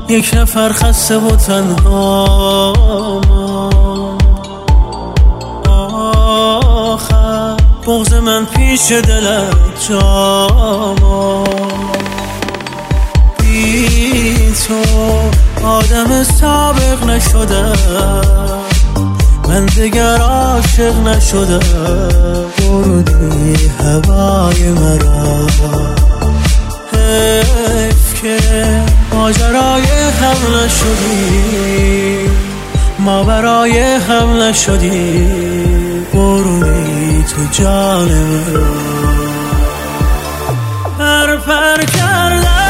یک نفر خسته و تنها آخر بغض من پیش دلت جاما بی تو آدم سابق نشدم من دیگر عاشق نشدم بردی هوای مرا حیف که ماجرای هم نشدی ما برای هم نشدی بردی تو جان مرا پر کردم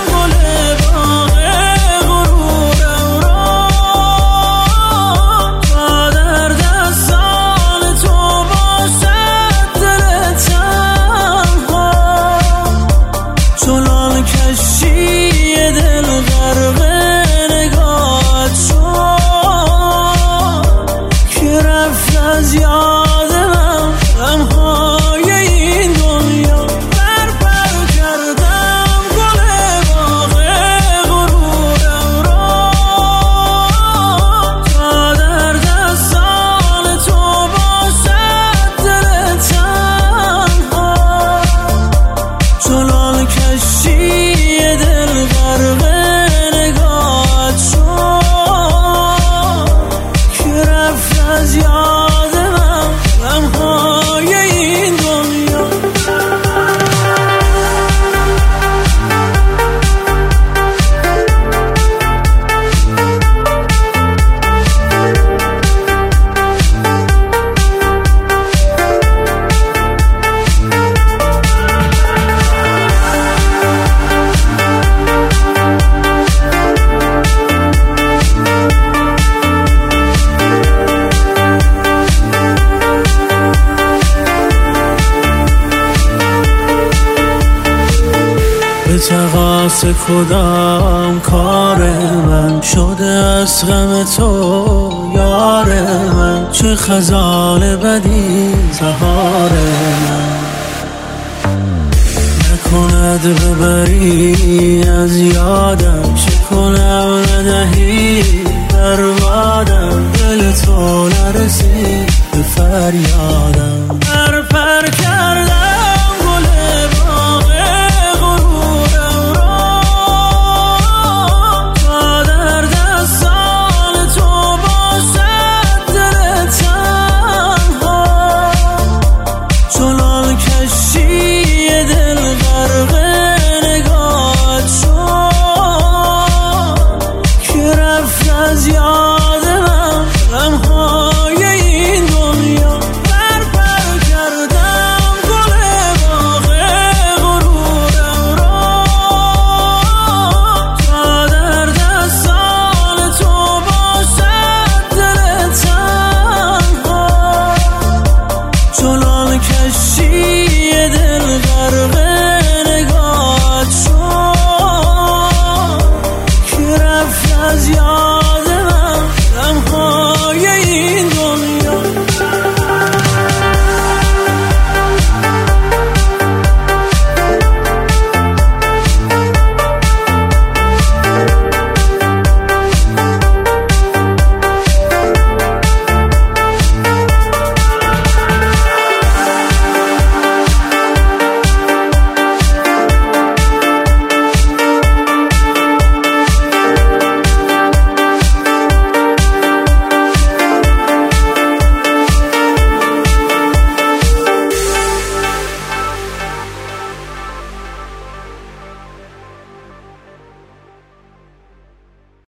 به تقاص کدام کار من شده از غم تو یار من چه خزان بدی سهار من نکند ببری از یادم چه کنم ندهی بربادم دل تو نرسید به فریادم